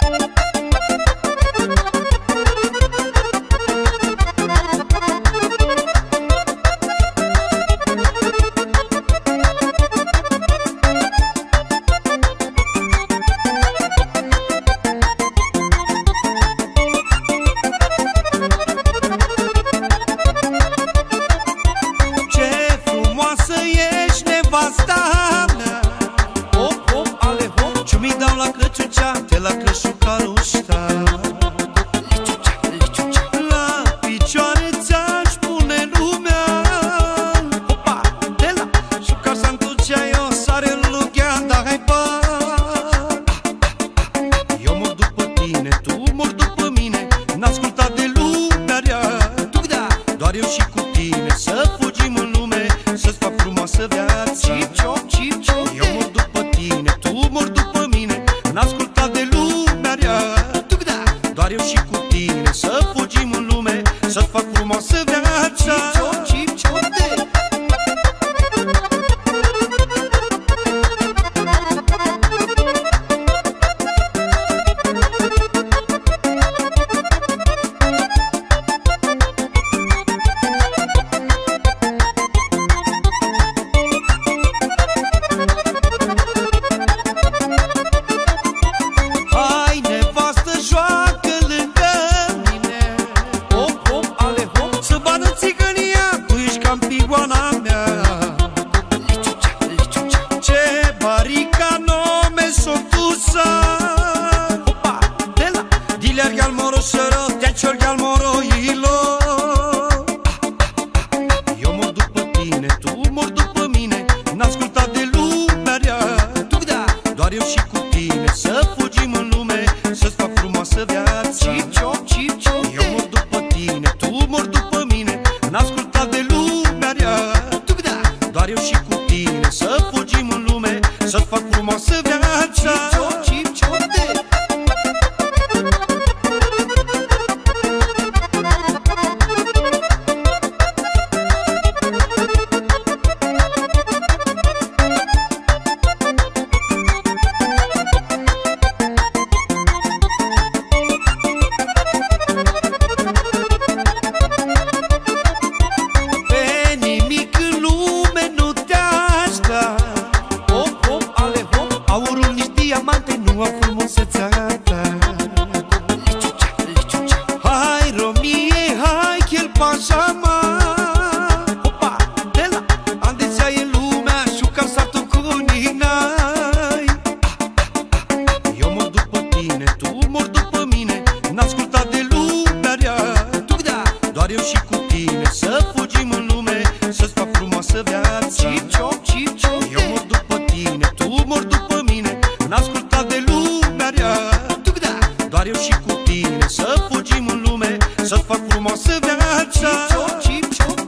nevasta mea. Hop, hop, ale hop, ce-mi dau la căciuceate, la cășucarușta. La picioare ți-aș pune lumea. Hopa, de la și ca să întucea eu sare în lughea, da hai pa. Eu mor după tine, tu mor după mine, n-ascultat de lumea rea. Doar eu și cu tine să fugim în lume, să-ți fac frumoasă viața. Eu mor după tine, tu mor după mine, n-ascultat de lumea rea. Doar eu și cu tine să fugim în lume, să-ți fac frumoasă viața. Ce barica nome sottusa. Opa, de la diler gal moro sero, te-cior gal moro ilo. Eu mor după tine, tu mor după mine, n-ascultat de lumea rea. Doar eu și cu tine să fugim în lume, să-ți fac frumoasă viața. Eu mor după tine, tu mor după mine, n-ascultat de lumea rea. Doar eu și cu tine să fugim în lume, să-ți fac frumoasă viața. Aurul nici diamante nu au frumusețea ta. Hai Romie, hai chel pajama. Opa, de la andeția e lumea și ca satul cu ninai. Eu mor după tine, tu mor după mine, n-ascultat de lumea rea. Doar eu și cu tine să fugim în lume, să-ți fac frumoasă viața. Eu mor după tine, tu mor după mine, n-ascultat de lumea rea. Doar eu și cu tine să fugim în lume, să-ți fac frumoasă viața.